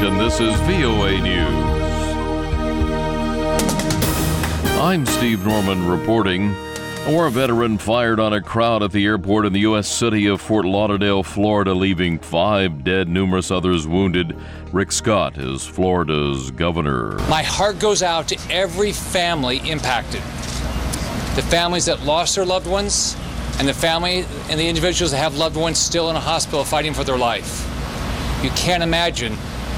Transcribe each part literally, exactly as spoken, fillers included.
Washington, this is V O A News. I'm Steve Norman reporting. A war veteran fired on a crowd at the airport in the U S city of Fort Lauderdale, Florida, leaving five dead, numerous others wounded. Rick Scott is Florida's governor. My heart goes out to every family impacted. The families that lost their loved ones, and the family and the individuals that have loved ones still in a hospital fighting for their life. You can't imagine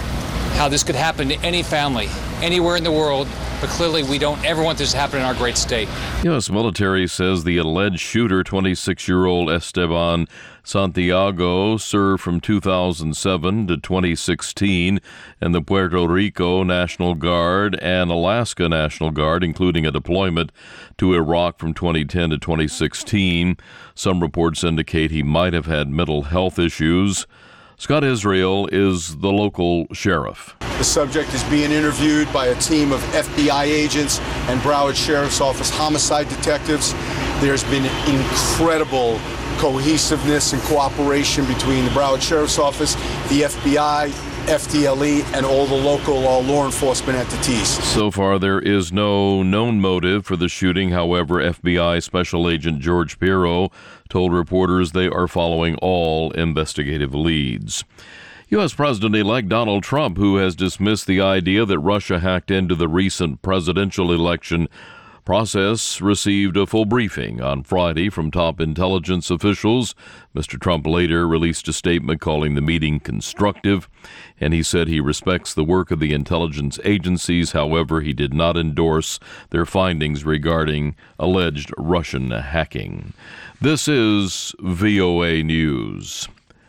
how this could happen to any family, anywhere in the world. But clearly, we don't ever want this to happen in our great state. U S military says the alleged shooter, twenty-six-year-old Esteban Santiago, served from two thousand seven to twenty sixteen in the Puerto Rico National Guard and Alaska National Guard, including a deployment to Iraq from twenty ten to twenty sixteen. Some reports indicate he might have had mental health issues. Scott Israel is the local sheriff. The subject is being interviewed by a team of F B I agents and Broward Sheriff's Office homicide detectives. There's been incredible cohesiveness and cooperation between the Broward Sheriff's Office, the F B I, F D L E, and all the local uh, law enforcement entities. So far, there is no known motive for the shooting. However, F B I Special Agent George Pirro told reporters they are following all investigative leads. U S. President-elect Donald Trump, who has dismissed the idea that Russia hacked into the recent presidential election process, received a full briefing on Friday from top intelligence officials. Mister Trump later released a statement calling the meeting constructive, and he said he respects the work of the intelligence agencies. However, he did not endorse their findings regarding alleged Russian hacking. This is V O A News.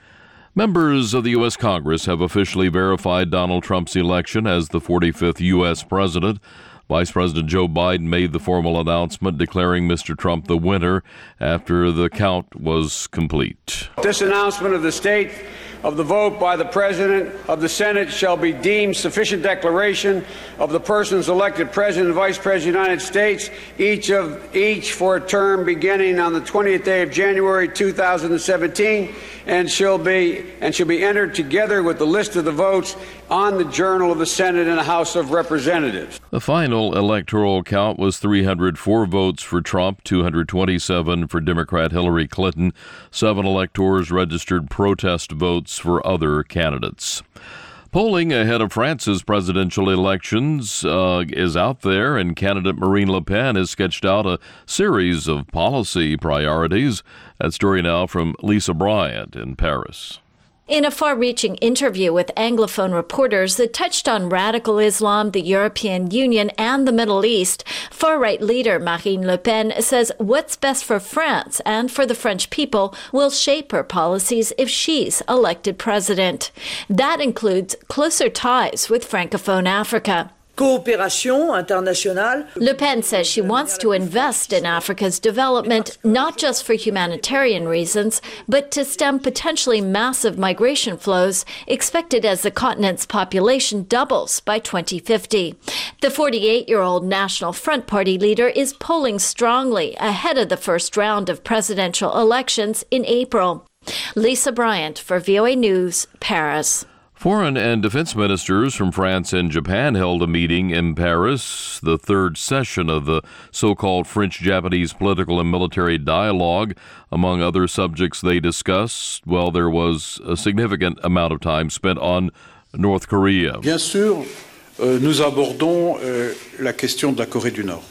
Members of the U S. Congress have officially verified Donald Trump's election as the forty-fifth U S president. Vice President Joe Biden made the formal announcement declaring Mister Trump the winner after the count was complete. This announcement of the state of the vote by the President of the Senate shall be deemed sufficient declaration of the persons elected President and Vice President of the United States, each of each for a term beginning on the twentieth day of January two thousand seventeen, and shall be and shall be entered together with the list of the votes on the Journal of the Senate and the House of Representatives. The final electoral count was three hundred four votes for Trump, two hundred twenty-seven for Democrat Hillary Clinton. Seven electors registered protest votes for other candidates. Polling ahead of France's presidential elections uh, is out there, and candidate Marine Le Pen has sketched out a series of policy priorities. That story now from Lisa Bryant in Paris. In a far-reaching interview with Anglophone reporters that touched on radical Islam, the European Union, and the Middle East, far-right leader Marine Le Pen says what's best for France and for the French people will shape her policies if she's elected president. That includes closer ties with Francophone Africa. Coopération internationale. Le Pen says she wants to invest in Africa's development, not just for humanitarian reasons, but to stem potentially massive migration flows expected as the continent's population doubles by twenty fifty. The forty-eight-year-old National Front Party leader is polling strongly ahead of the first round of presidential elections in April. Lisa Bryant for V O A News, Paris. Foreign and defense ministers from France and Japan held a meeting in Paris, the third session of the so-called French-Japanese political and military dialogue. Among other subjects they discussed, well, there was a significant amount of time spent on North Korea. Bien sûr, euh, nous abordons euh, la question de la Corée du Nord.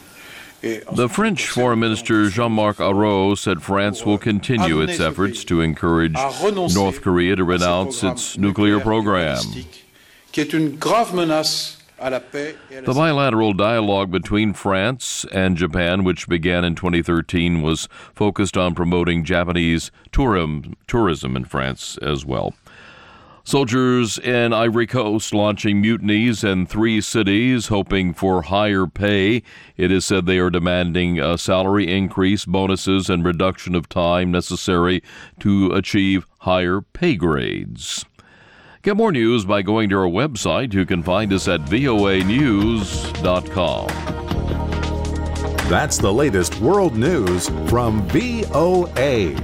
The French Foreign Minister Jean-Marc Ayrault said France will continue its efforts to encourage North Korea to renounce its nuclear program. The bilateral dialogue between France and Japan, which began in twenty thirteen, was focused on promoting Japanese tourism, tourism in France as well. Soldiers in Ivory Coast launching mutinies in three cities, hoping for higher pay. It is said they are demanding a salary increase, bonuses, and reduction of time necessary to achieve higher pay grades. Get more news by going to our website. You can find us at V O A news dot com. That's the latest world news from V O A.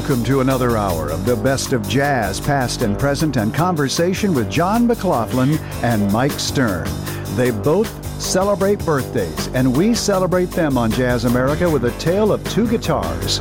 Welcome to another hour of the best of jazz, past and present, and conversation with John McLaughlin and Mike Stern. They both celebrate birthdays, and we celebrate them on Jazz America with a tale of two guitars.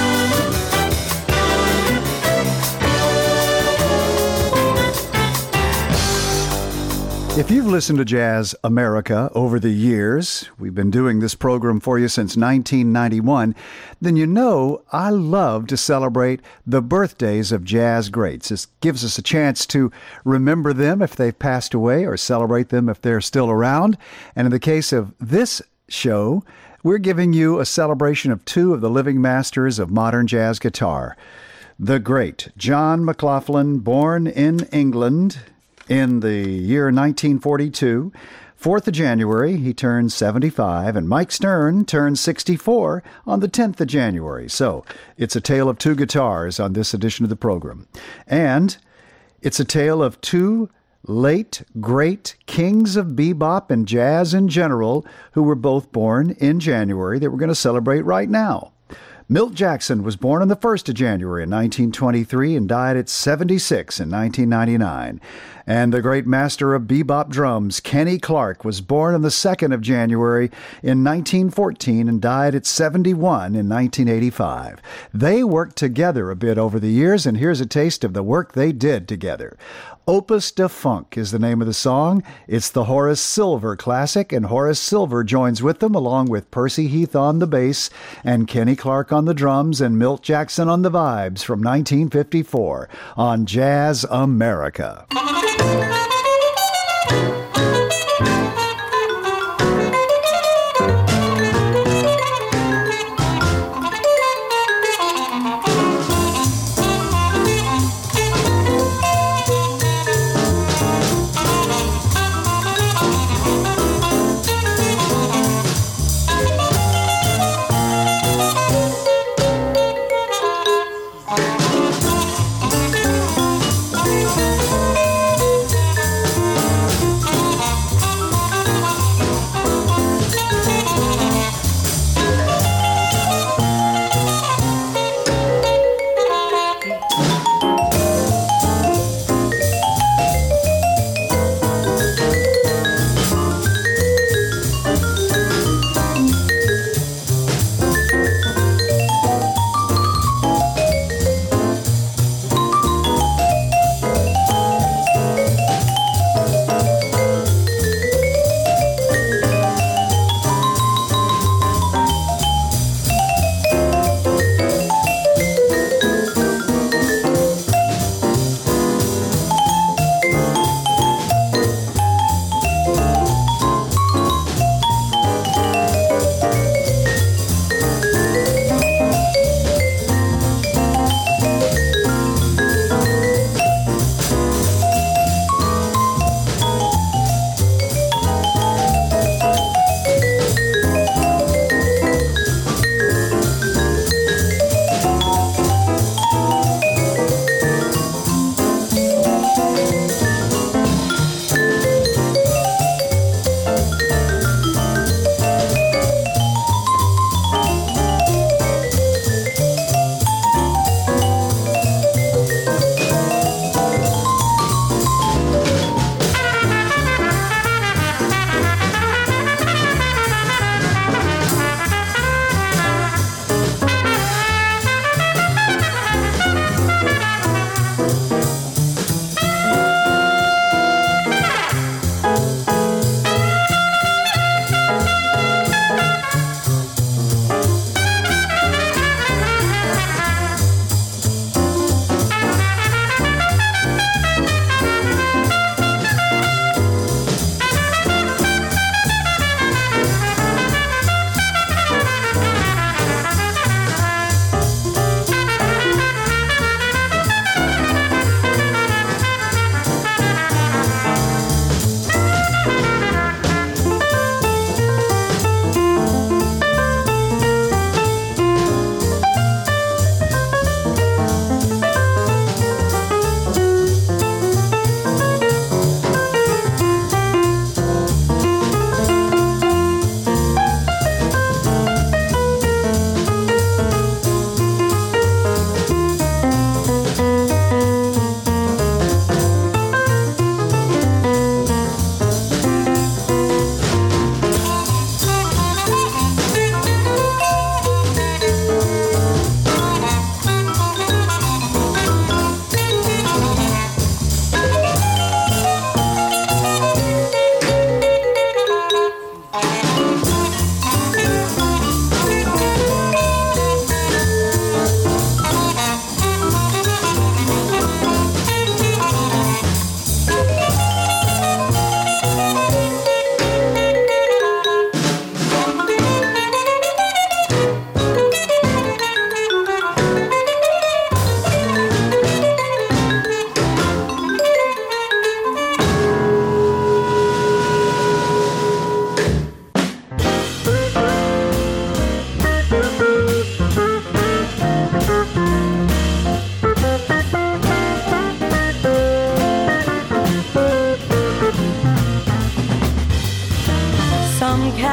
If you've listened to Jazz America over the years, we've been doing this program for you since nineteen ninety-one, then you know I love to celebrate the birthdays of jazz greats. This gives us a chance to remember them if they've passed away or celebrate them if they're still around. And in the case of this show, we're giving you a celebration of two of the living masters of modern jazz guitar. The great John McLaughlin, born in England in the year nineteen forty-two, fourth of January, he turned seventy-five, and Mike Stern turned sixty-four on the tenth of January. So it's a tale of two guitars on this edition of the program. And it's a tale of two late, great kings of bebop and jazz in general who were both born in January that we're going to celebrate right now. Milt Jackson was born on the first of January in nineteen twenty-three and died at seventy-six in nineteen ninety-nine. And the great master of bebop drums, Kenny Clarke, was born on the second of January in nineteen fourteen and died at seventy-one in nineteen eighty-five. They worked together a bit over the years, and here's a taste of the work they did together. Opus de Funk is the name of the song. It's the Horace Silver classic, and Horace Silver joins with them along with Percy Heath on the bass and Kenny Clarke on the drums and Milt Jackson on the vibes from nineteen fifty-four on Jazz America.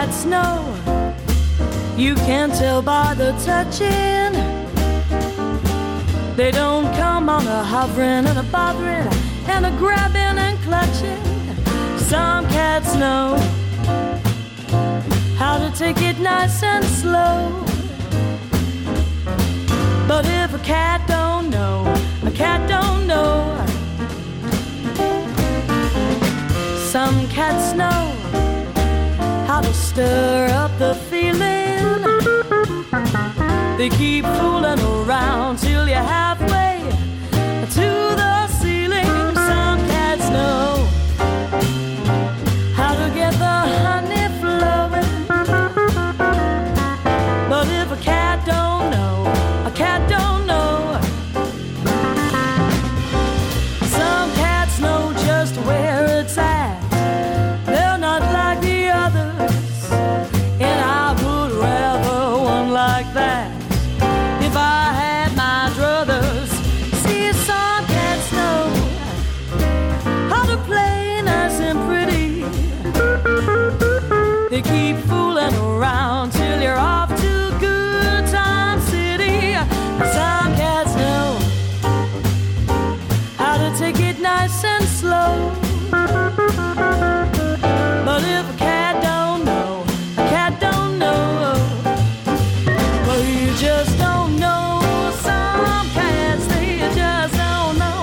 cats know. You can tell by the touching. They don't come on a hovering and a bothering and a grabbing and clutching. Some cats know how to take it nice and slow. But if a cat don't know, a cat don't know. Some cats know how to stir up the feeling. They keep fooling around till you're halfway to the ceiling. Some cats know how to get the honey flowing. But if a cat don't know, a cat don't know. Some cats know just where it's at. They're not like the others, and I would rather one like that if I had my druthers. See, some cats know how to play nice and pretty. They keep fooling around till you're off to Good Time City. Some cats know how to take it nice and slow. But if a cat don't know, a cat don't know. Well, you just don't know. Some cats, they just don't know.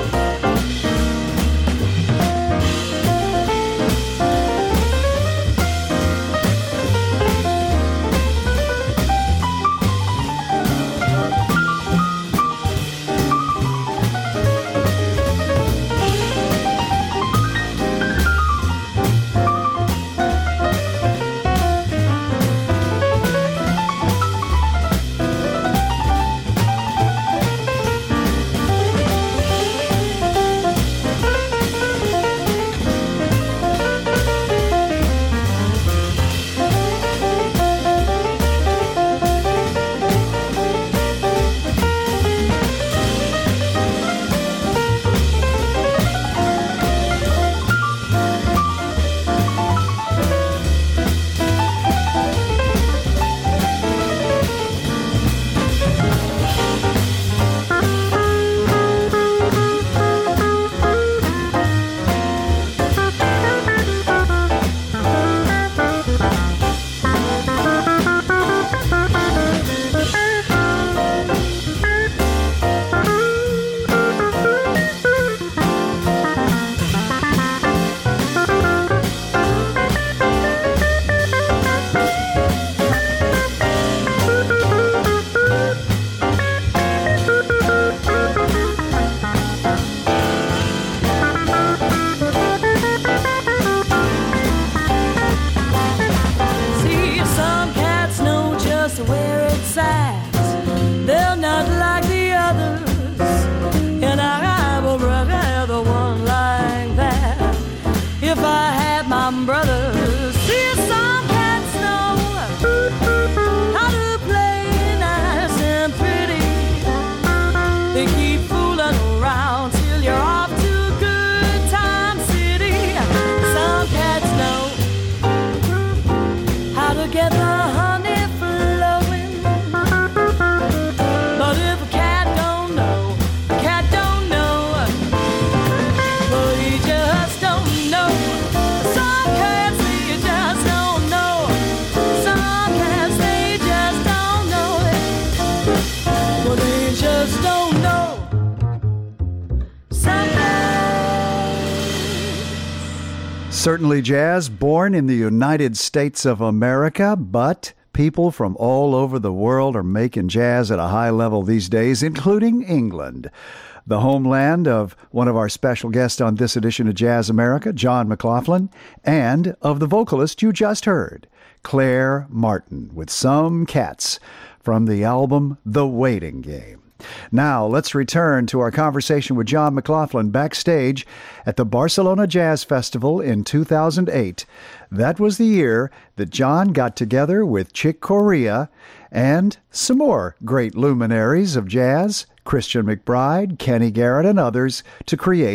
Certainly jazz, born in the United States of America, but people from all over the world are making jazz at a high level these days, including England, the homeland of one of our special guests on this edition of Jazz America, John McLaughlin, and of the vocalist you just heard, Claire Martin, with Some Cats from the album The Waiting Game. Now, let's return to our conversation with John McLaughlin backstage at the Barcelona Jazz Festival in two thousand eight. That was the year that John got together with Chick Corea and some more great luminaries of jazz, Christian McBride, Kenny Garrett, and others, to create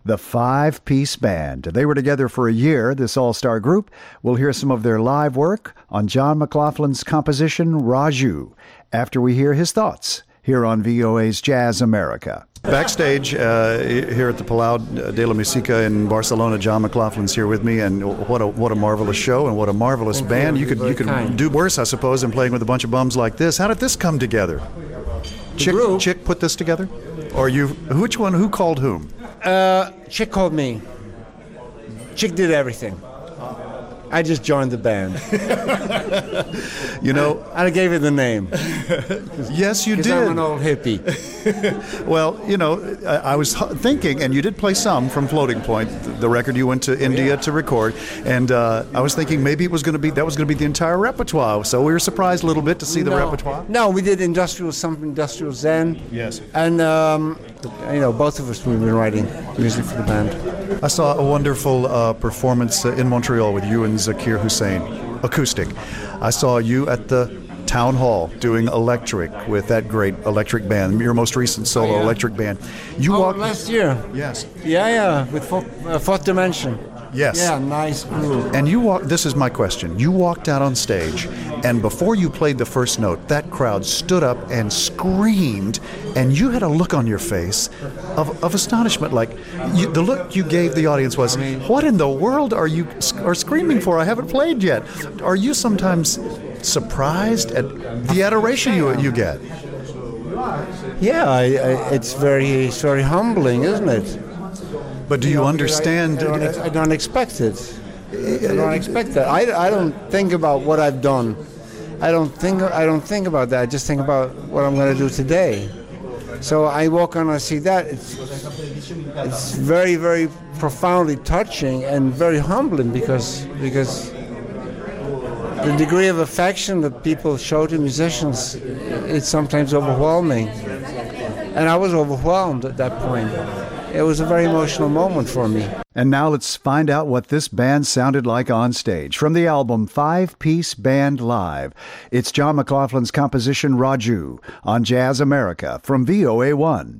the five-piece band. They were together for a year, this all-star group. We'll hear some of their live work on John McLaughlin's composition, Raju, after we hear his thoughts here on V O A's Jazz America. Backstage uh, here at the Palau de la Musica in Barcelona, John McLaughlin's here with me, and what a what a marvelous show and what a marvelous Thank band. You, you could you could kind. do worse, I suppose, than playing with a bunch of bums like this. How did this come together? Chick, Chick put this together, or you? Which one? Who called whom? Uh, Chick called me. Chick did everything. I just joined the band. You know, I gave it the name. Yes, you did. I'm an old hippie. Well, you know, I, I was thinking, and you did play some from Floating Point, the record you went to India yeah. to record, and uh, I was thinking maybe it was going to be that was going to be the entire repertoire. So we were surprised a little bit to see the no. repertoire. No, we did industrial, some industrial Zen. Yes. And um, you know, both of us we've been writing music for the band. I saw a wonderful uh, performance uh, in Montreal with you and Zakir Hussain, acoustic. I saw you at the Town Hall doing electric with that great electric band, your most recent solo oh, yeah. electric band. You oh, walked last year. Yes. Yeah, yeah, with fourth, uh, fourth Dimension. Yes. Yeah, nice groove. And you walked. This is my question. You walked out on stage, and before you played the first note, that crowd stood up and screamed, and you had a look on your face of, of astonishment. Like you, the look you gave the audience was, I mean, "What in the world are you are screaming for? I haven't played yet." Are you sometimes surprised at the adoration you you get? Yeah, I, I, it's very it's very humbling, isn't it? But do you, you know, understand? I, I, don't, ex- I don't expect it. I don't expect that. I, I don't think about what I've done. I don't think I don't think about that. I just think about what I'm going to do today. So I walk on and I see that. It's it's very very profoundly touching and very humbling because because the degree of affection that people show to musicians, it's sometimes overwhelming. And I was overwhelmed at that point. It was a very emotional moment for me. And now let's find out what this band sounded like on stage. From the album Five Piece Band Live, it's John McLaughlin's composition Raju on Jazz America from V O A one.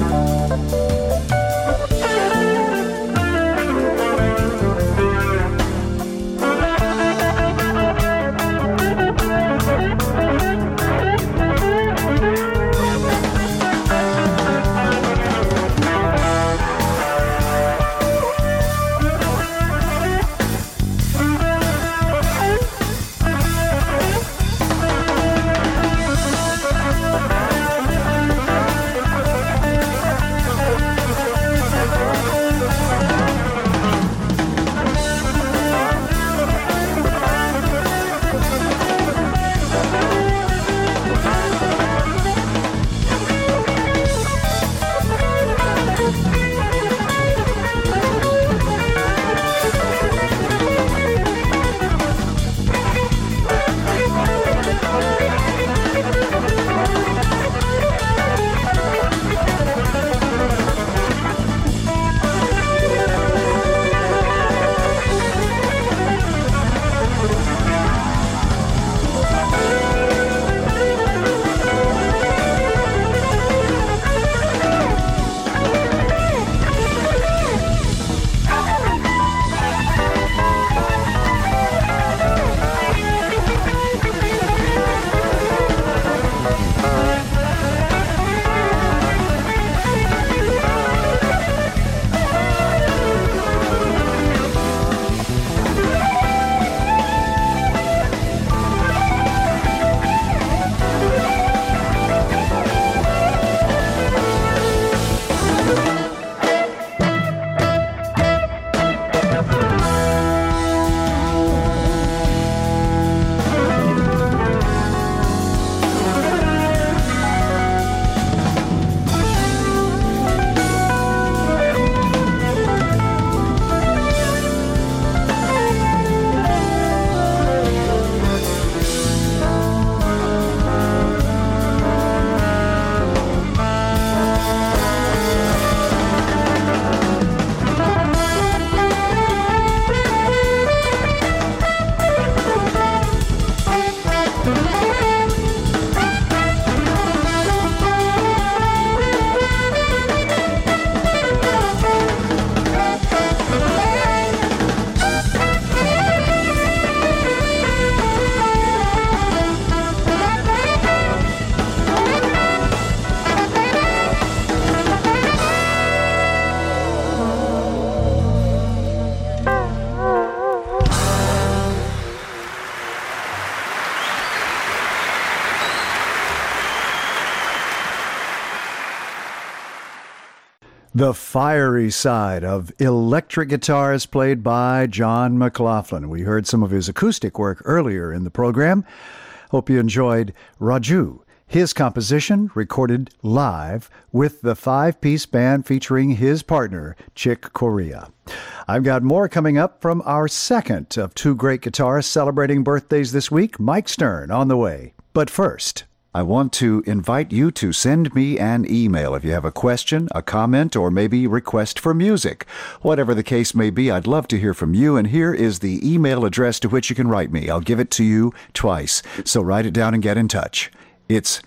The fiery side of electric guitars played by John McLaughlin. We heard some of his acoustic work earlier in the program. Hope you enjoyed Raju, his composition recorded live with the five-piece band featuring his partner, Chick Corea. I've got more coming up from our second of two great guitarists celebrating birthdays this week, Mike Stern, on the way. But first, I want to invite you to send me an email if you have a question, a comment, or maybe request for music. Whatever the case may be, I'd love to hear from you, and here is the email address to which you can write me. I'll give it to you twice, so write it down and get in touch. It's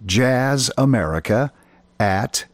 jazzamerica at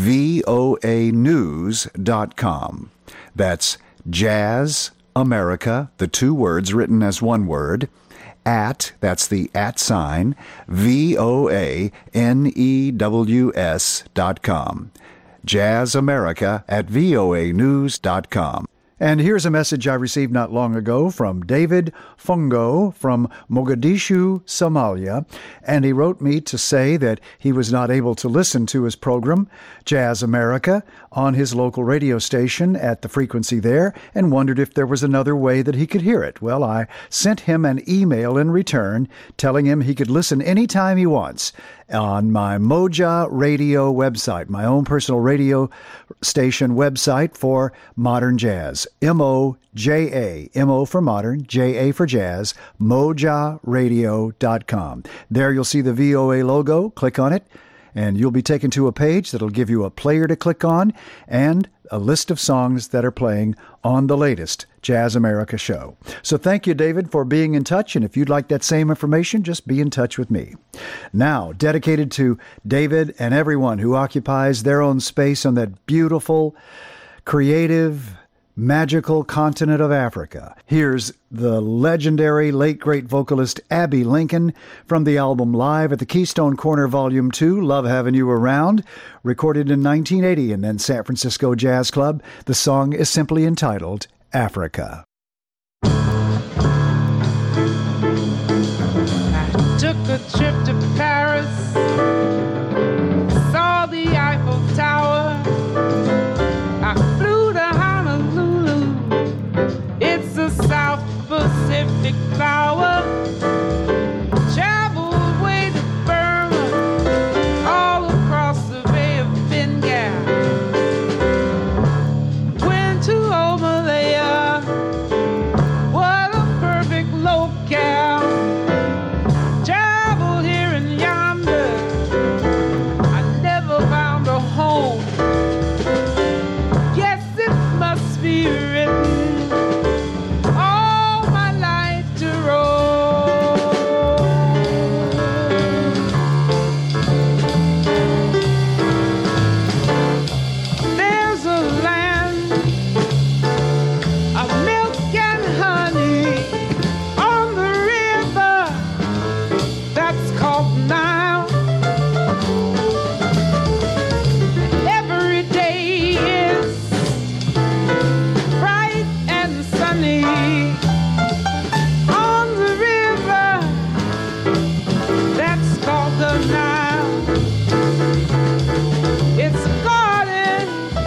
voa news dot com. That's jazzamerica, the two words written as one word, at, that's the at sign, V O A N E W S dot com. jazzamerica at voa news dot com. And here's a message I received not long ago from David Fungo from Mogadishu, Somalia, and he wrote me to say that he was not able to listen to his program, Jazz America, on his local radio station at the frequency there, and wondered if there was another way that he could hear it. Well, I sent him an email in return telling him he could listen anytime he wants on my Moja Radio website, my own personal radio station website for modern jazz. M O J A, M O for modern, J A for jazz, moja radio dot com. There you'll see the V O A logo. Click on it, and you'll be taken to a page that'll give you a player to click on and a list of songs that are playing on the latest Jazz America show. So thank you, David, for being in touch, and if you'd like that same information, just be in touch with me. Now, dedicated to David and everyone who occupies their own space on that beautiful, creative, magical continent of Africa. Here's the legendary late great vocalist Abbey Lincoln from the album Live at the Keystone Corner Volume two, Love Having You Around, recorded in nineteen eighty in then San Francisco Jazz Club. The song is simply entitled Africa. I took a trip to Paris, saw the Eiffel Tower, I flew to Honolulu, it's a South Pacific flower, traveled way to Burma, all across the Bay of Bengal, went to Himalaya, what a perfect locale, traveled here and yonder, I never found a home, yes it must be written, all my life to roam. There's a land of milk and honey on the river that's called Nile. Every day is bright and sunny on the river that's called the Nile. It's a garden,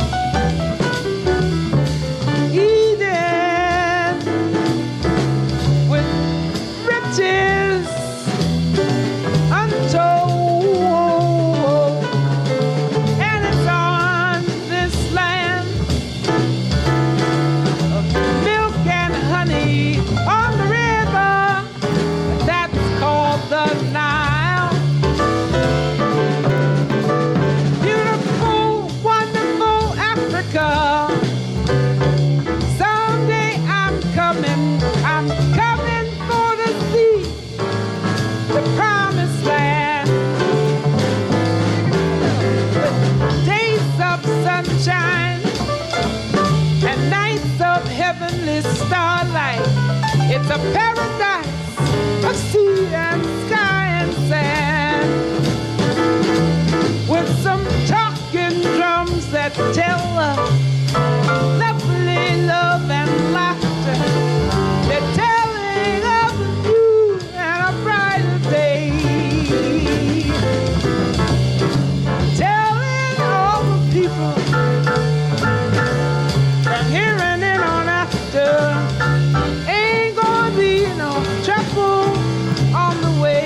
Eden, with riches untold, and it's on this land of milk and honey on the river that's called the Nile. Beautiful, wonderful Africa. Someday I'm coming, I'm coming for the sea, the promised land. With days of sunshine and nights of heavenly starlight. It's a paradise of sea and sky and sand, with some talking drums that tell of lovely love and laughter. They're telling of a new and a brighter day, telling all the people from here and in on after, ain't gonna be no trouble on the way.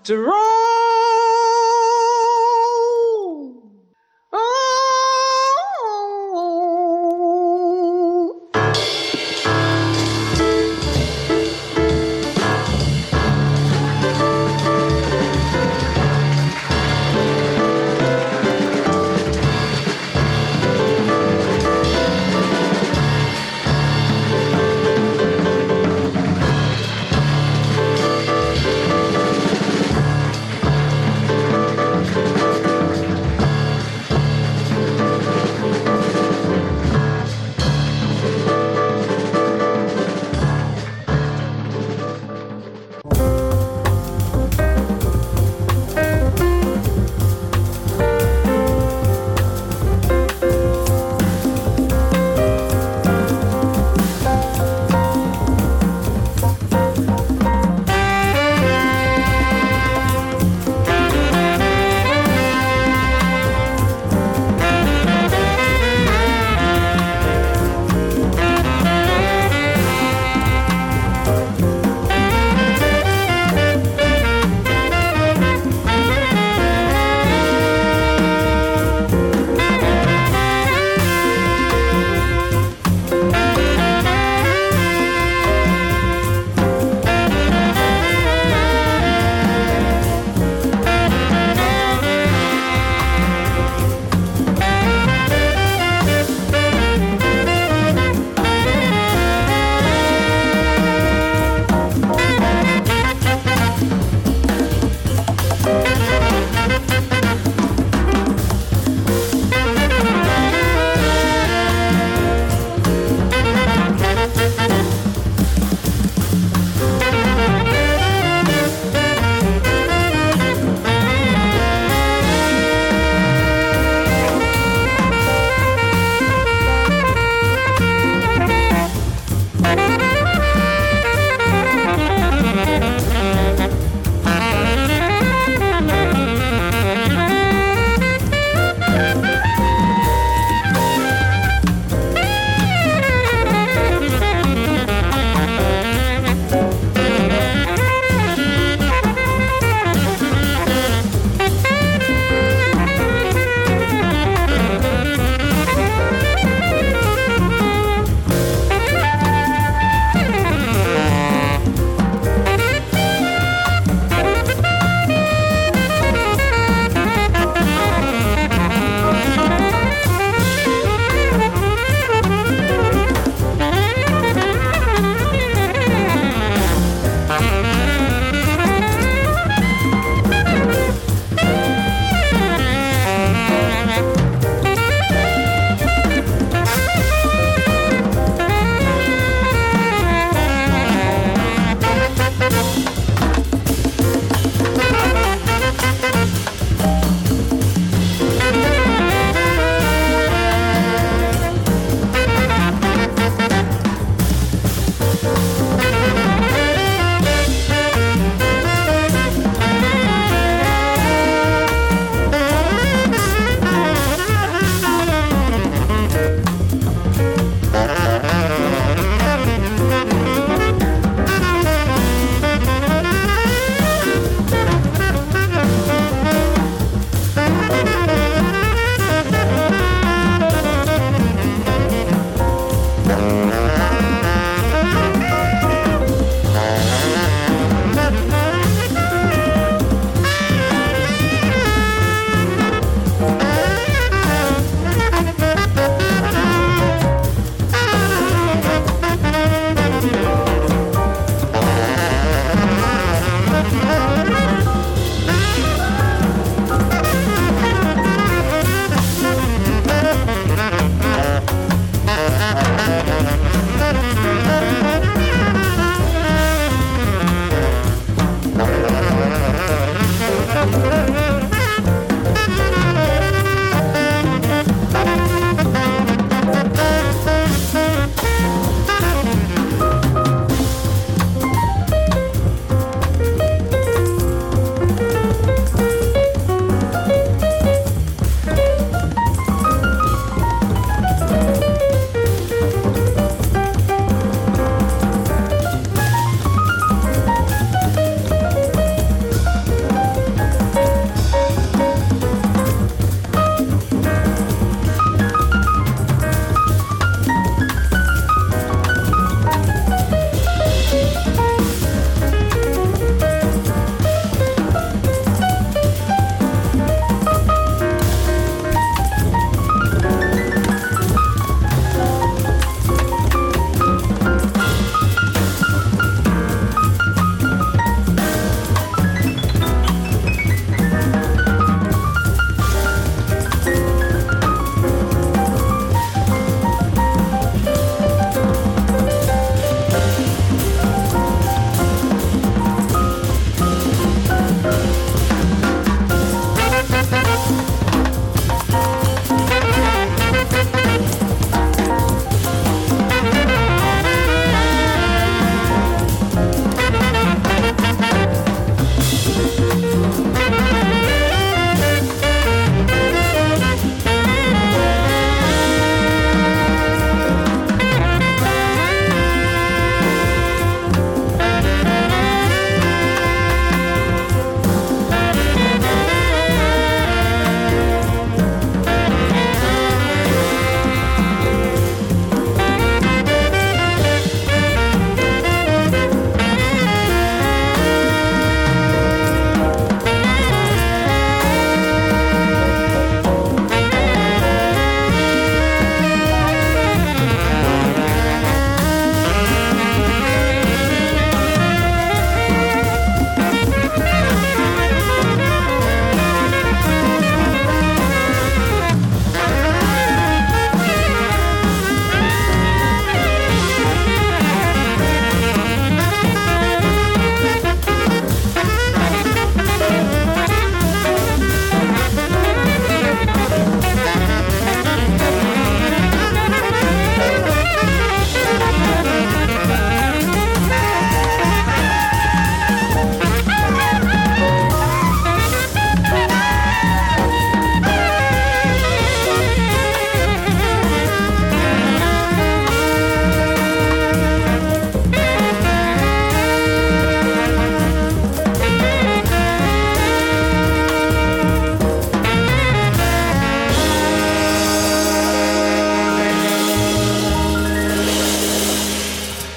to roll.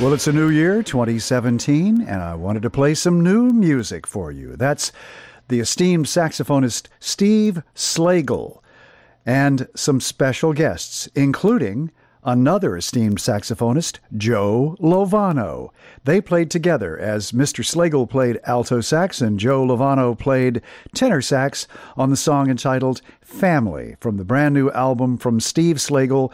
Well, it's a new year, twenty seventeen, and I wanted to play some new music for you. That's the esteemed saxophonist Steve Slagle and some special guests, including another esteemed saxophonist, Joe Lovano. They played together as Mister Slagle played alto sax and Joe Lovano played tenor sax on the song entitled Family from the brand new album from Steve Slagle,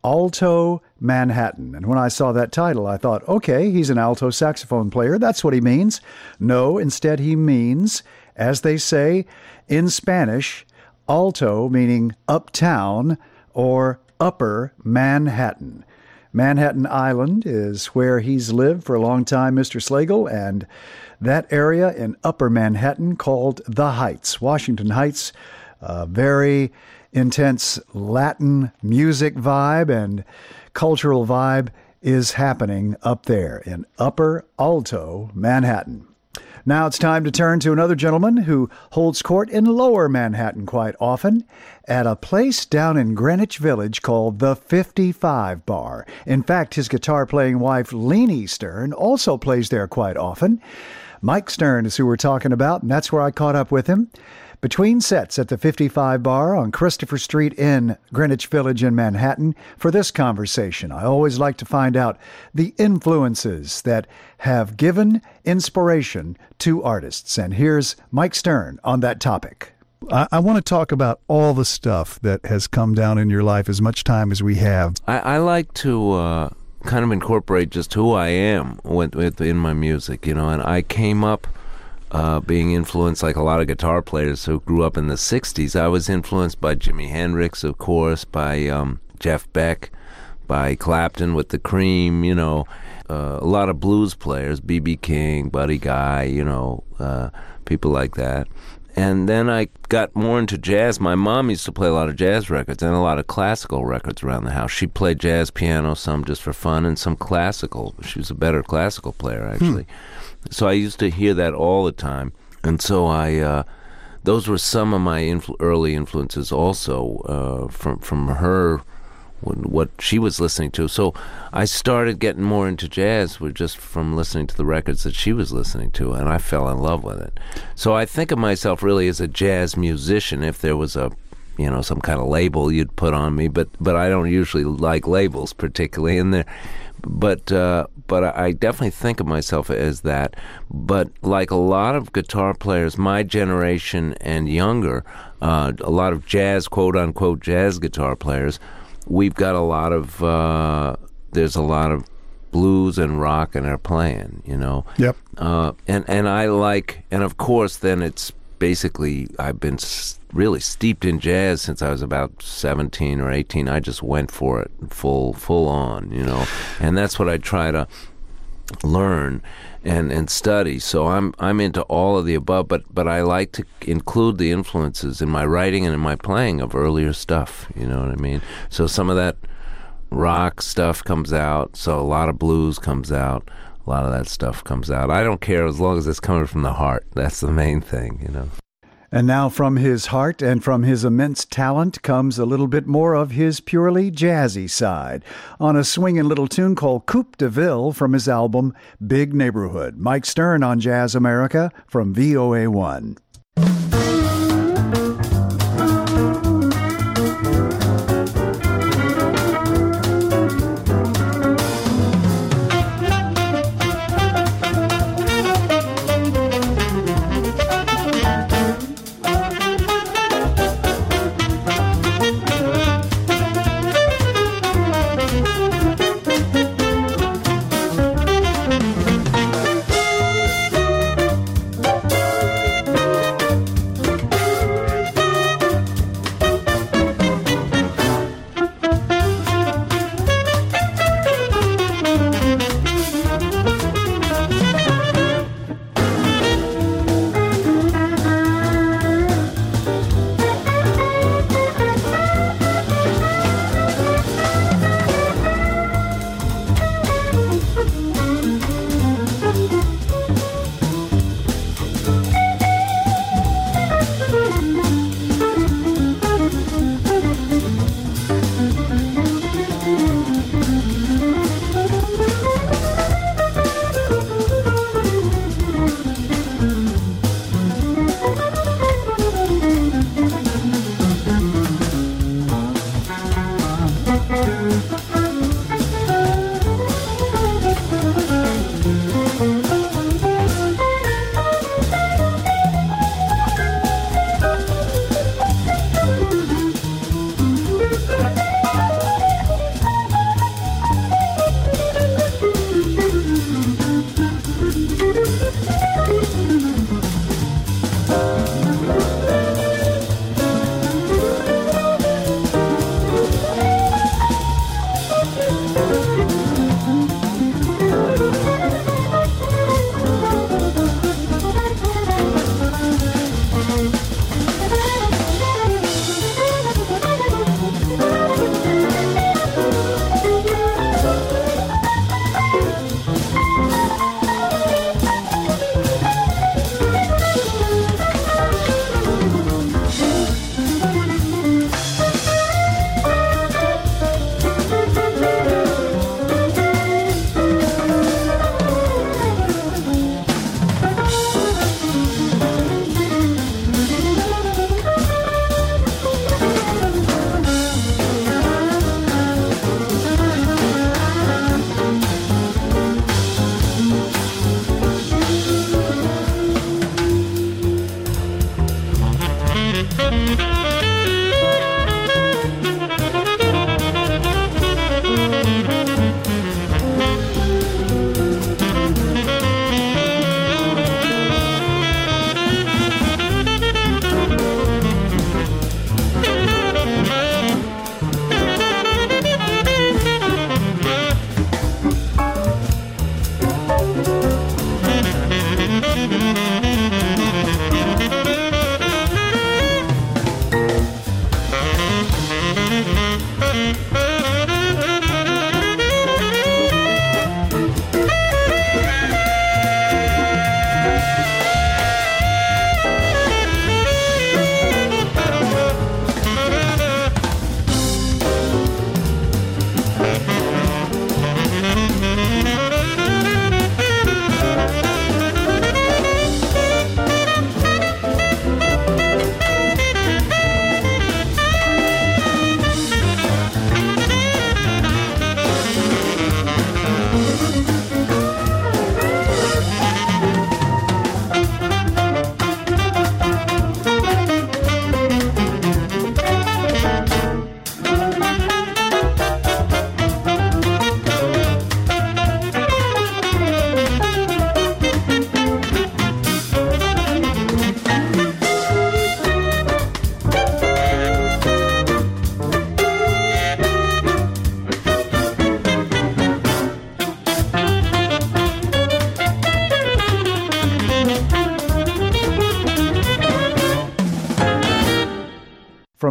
Alto Manhattan. And when I saw that title, I thought, okay, he's an alto saxophone player. That's what he means. No, instead he means, as they say in Spanish, alto meaning uptown or Upper Manhattan. Manhattan Island is where he's lived for a long time, Mister Slagle, and that area in Upper Manhattan called the Heights, Washington Heights, a very intense Latin music vibe and cultural vibe is happening up there in Upper Alto Manhattan. Now it's time to turn to another gentleman who holds court in Lower Manhattan quite often at a place down in Greenwich Village called the fifty-five Bar. In fact, his guitar-playing wife, Leanie Stern, also plays there quite often. Mike Stern is who we're talking about, and that's where I caught up with him. Between sets at the fifty-five Bar on Christopher Street in Greenwich Village in Manhattan for this conversation. I always like to find out the influences that have given inspiration to artists. And here's Mike Stern on that topic. I, I want to talk about all the stuff that has come down in your life as much time as we have. I, I like to uh, kind of incorporate just who I am with, with, in my music, you know, and I came up Uh, being influenced like a lot of guitar players who grew up in the sixties. I was influenced by Jimi Hendrix, of course, by um, Jeff Beck, by Clapton with the Cream, you know, uh, a lot of blues players, B B King, Buddy Guy, you know, uh, people like that. And then I got more into jazz. My mom used to play a lot of jazz records and a lot of classical records around the house. She played jazz piano, some just for fun, and some classical. She was a better classical player, actually. Hmm. So I used to hear that all the time. And so I, uh, those were some of my influ- early influences also uh, from, from her, what she was listening to. So I started getting more into jazz with just from listening to the records that she was listening to, and I fell in love with it. So I think of myself really as a jazz musician. If there was a, you know, some kind of label you'd put on me, but but I don't usually like labels particularly in there. But uh, but I definitely think of myself as that. But like a lot of guitar players, my generation and younger, uh, a lot of jazz, quote unquote, jazz guitar players, we've got a lot of, uh, there's a lot of blues and rock in our playing, you know. Yep. Uh, and, and I like, and of course then it's basically, I've been really steeped in jazz since I was about seventeen or eighteen. I just went for it full, full on, you know. And that's what I try to learn and, and study. So I'm I'm into all of the above, but, but I like to include the influences in my writing and in my playing of earlier stuff, you know what I mean? So some of that rock stuff comes out, so a lot of blues comes out, a lot of that stuff comes out. I don't care as long as it's coming from the heart. That's the main thing, you know. And now from his heart and from his immense talent comes a little bit more of his purely jazzy side on a swinging little tune called Coupe de Ville from his album Big Neighborhood. Mike Stern on Jazz America from V O A one.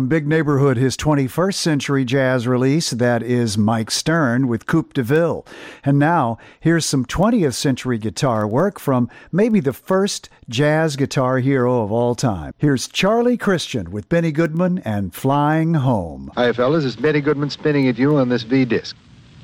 From Big Neighborhood, his twenty-first century jazz release, that is Mike Stern with Coupe de Ville. And now, here's some twentieth century guitar work from maybe the first jazz guitar hero of all time. Here's Charlie Christian with Benny Goodman and Flying Home. Hi, fellas. It's Benny Goodman spinning at you on this V-disc.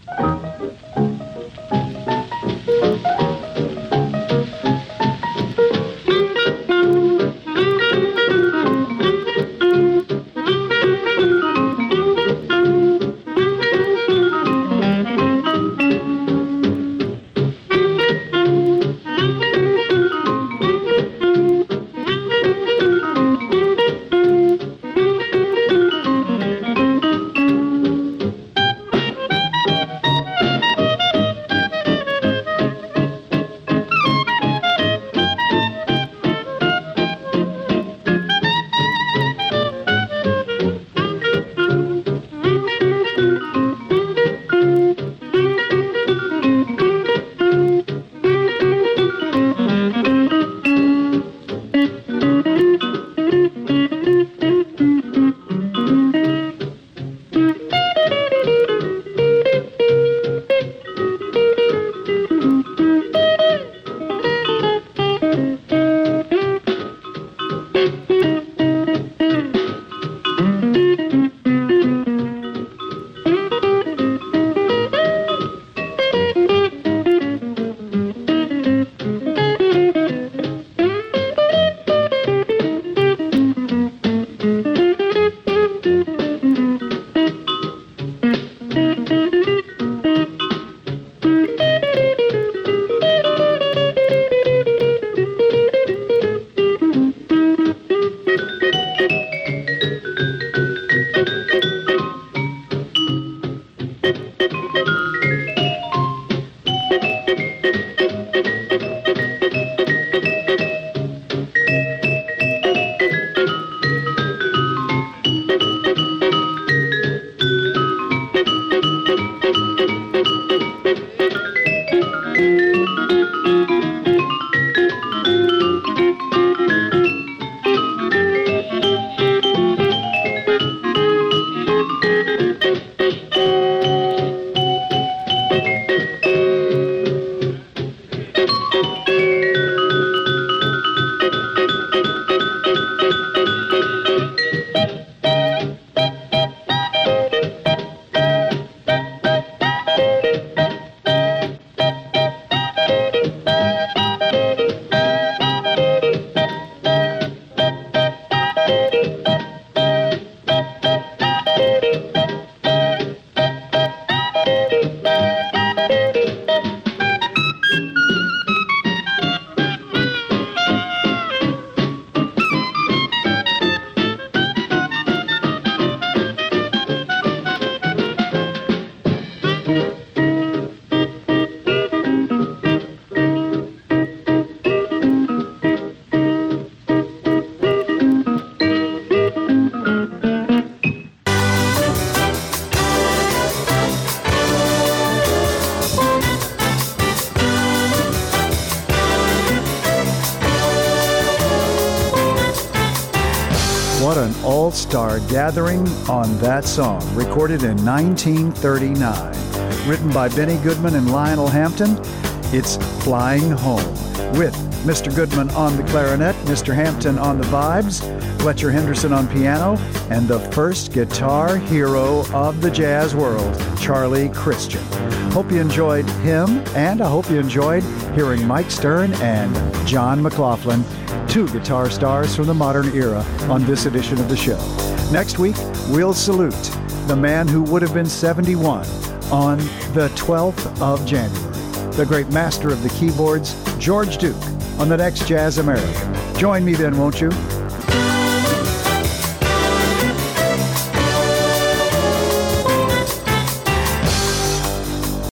What an all-star gathering on that song, recorded in nineteen thirty-nine. Written by Benny Goodman and Lionel Hampton, it's Flying Home, with Mister Goodman on the clarinet, Mister Hampton on the vibes, Fletcher Henderson on piano, and the first guitar hero of the jazz world, Charlie Christian. Hope you enjoyed him, and I hope you enjoyed hearing Mike Stern and John McLaughlin, two guitar stars from the modern era, on this edition of the show. Next week, we'll salute the man who would have been seventy-one on the twelfth of January, the great master of the keyboards, George Duke, on the next Jazz America. Join me then, won't you?